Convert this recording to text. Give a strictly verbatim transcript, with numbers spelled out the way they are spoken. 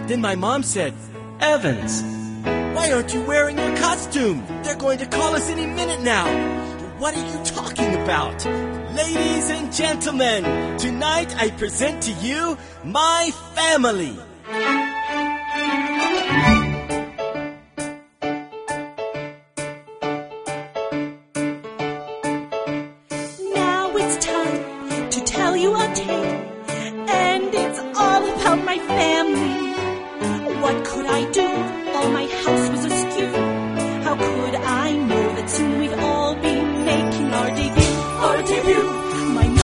Then my mom said, Evans, why aren't you wearing your costume? They're going to call us any minute now. What are you talking about? Ladies and gentlemen, tonight I present to you my family.